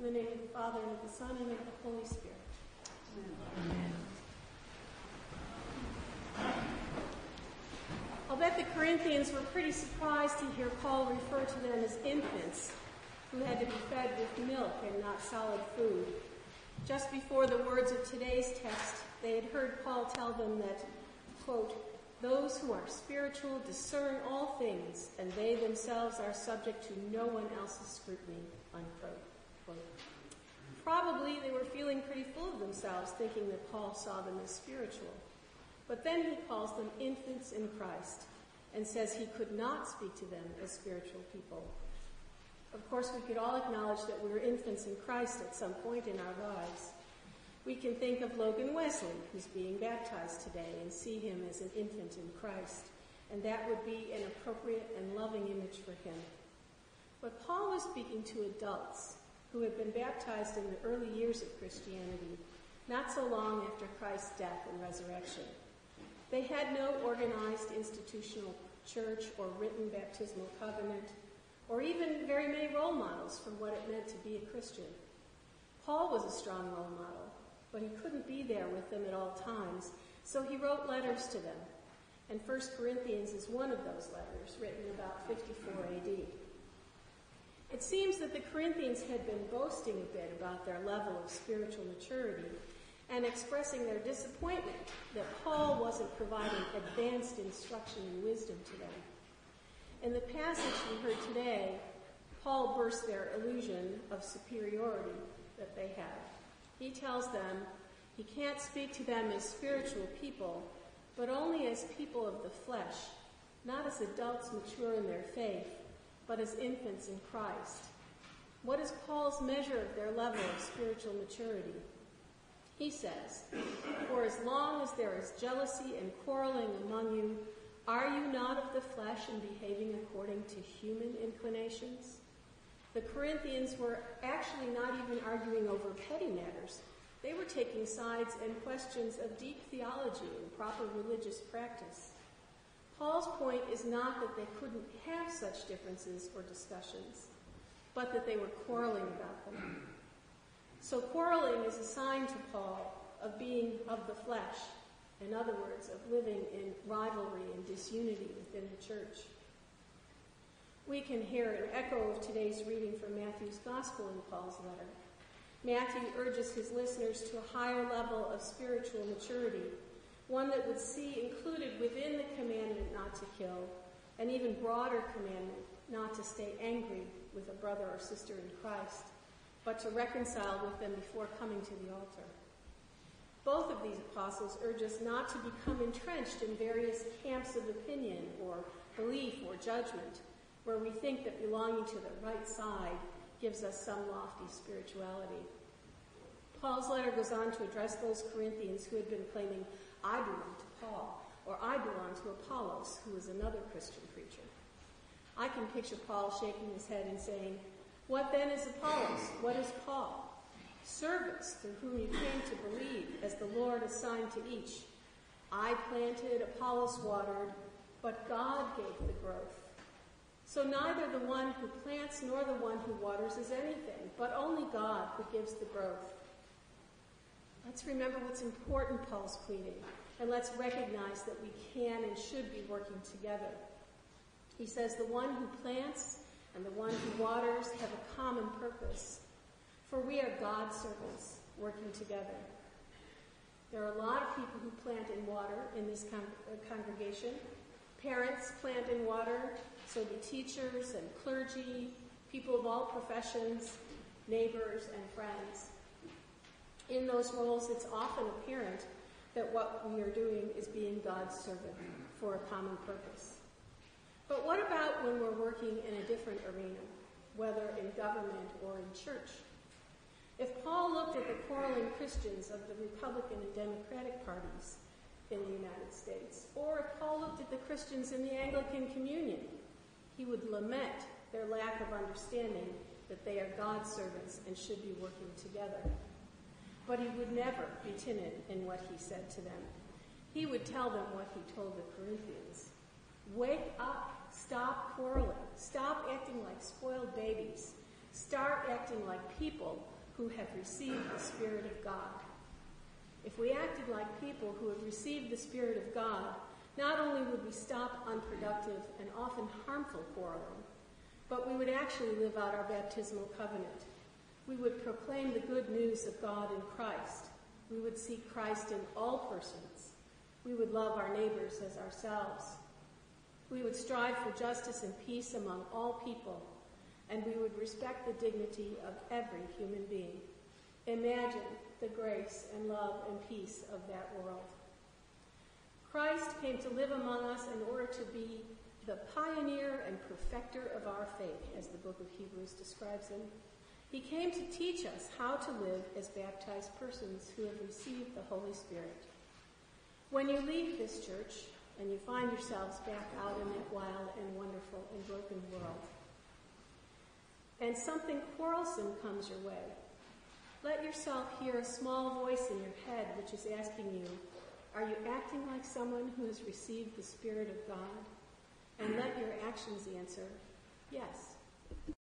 In the name of the Father, and of the Son, and of the Holy Spirit. Amen. I'll bet the Corinthians were pretty surprised to hear Paul refer to them as infants who had to be fed with milk and not solid food. Just before the words of today's text, they had heard Paul tell them that, quote, "Those who are spiritual discern all things, and they themselves are subject to no one else's scrutiny," unquote. Quote. Probably they were feeling pretty full of themselves, thinking that Paul saw them as spiritual. But then he calls them infants in Christ and says he could not speak to them as spiritual people. Of course, we could all acknowledge that we're infants in Christ at some point in our lives. We can think of Logan Wesley, who's being baptized today, and see him as an infant in Christ, and that would be an appropriate and loving image for him. But Paul was speaking to adults who had been baptized in the early years of Christianity, not so long after Christ's death and resurrection. They had no organized institutional church or written baptismal covenant, or even very many role models for what it meant to be a Christian. Paul was a strong role model, but he couldn't be there with them at all times, so he wrote letters to them. And 1 Corinthians is one of those letters, written about 54 AD. It seems that the Corinthians had been boasting a bit about their level of spiritual maturity and expressing their disappointment that Paul wasn't providing advanced instruction and wisdom to them. In the passage we heard today, Paul bursts their illusion of superiority that they have. He tells them he can't speak to them as spiritual people, but only as people of the flesh, not as adults mature in their faith, but as infants in Christ. What is Paul's measure of their level of spiritual maturity? He says, "For as long as there is jealousy and quarreling among you, are you not of the flesh and behaving according to human inclinations?" The Corinthians were actually not even arguing over petty matters. They were taking sides in questions of deep theology and proper religious practice. Paul's point is not that they couldn't have such differences or discussions, but that they were quarreling about them. So quarreling is a sign to Paul of being of the flesh, in other words, of living in rivalry and disunity within the church. We can hear an echo of today's reading from Matthew's Gospel in Paul's letter. Matthew urges his listeners to a higher level of spiritual maturity, one that would see included within the commandment not to kill, an even broader commandment not to stay angry with a brother or sister in Christ, but to reconcile with them before coming to the altar. Both of these apostles urge us not to become entrenched in various camps of opinion or belief or judgment, where we think that belonging to the right side gives us some lofty spirituality. Paul's letter goes on to address those Corinthians who had been claiming, "I belong to Paul," or "I belong to Apollos," who was another Christian preacher. I can picture Paul shaking his head and saying, "What then is Apollos? What is Paul? Servants through whom you came to believe, as the Lord assigned to each. I planted, Apollos watered, but God gave the growth. So neither the one who plants nor the one who waters is anything, but only God who gives the growth." Let's remember what's important, Paul's pleading, and let's recognize that we can and should be working together. He says the one who plants and the one who waters have a common purpose, for we are God's servants working together. There are a lot of people who plant and water in this congregation. Parents plant and water, so do teachers and clergy, people of all professions, neighbors and friends. In those roles, it's often apparent that what we are doing is being God's servant for a common purpose. But what about when we're working in a different arena, whether in government or in church? If Paul looked at the quarreling Christians of the Republican and Democratic parties in the United States, or if Paul looked at the Christians in the Anglican Communion, he would lament their lack of understanding that they are God's servants and should be working together. But he would never be timid in what he said to them. He would tell them what he told the Corinthians. Wake up, stop quarreling, stop acting like spoiled babies. Start acting like people who have received the Spirit of God. If we acted like people who have received the Spirit of God, not only would we stop unproductive and often harmful quarreling, but we would actually live out our baptismal covenant. We would proclaim the good news of God in Christ. We would seek Christ in all persons. We would love our neighbors as ourselves. We would strive for justice and peace among all people, and we would respect the dignity of every human being. Imagine the grace and love and peace of that world. Christ came to live among us in order to be the pioneer and perfecter of our faith, as the book of Hebrews describes him. He came to teach us how to live as baptized persons who have received the Holy Spirit. When you leave this church and you find yourselves back out in that wild and wonderful and broken world, and something quarrelsome comes your way, let yourself hear a small voice in your head which is asking you, are you acting like someone who has received the Spirit of God? And let your actions answer, yes.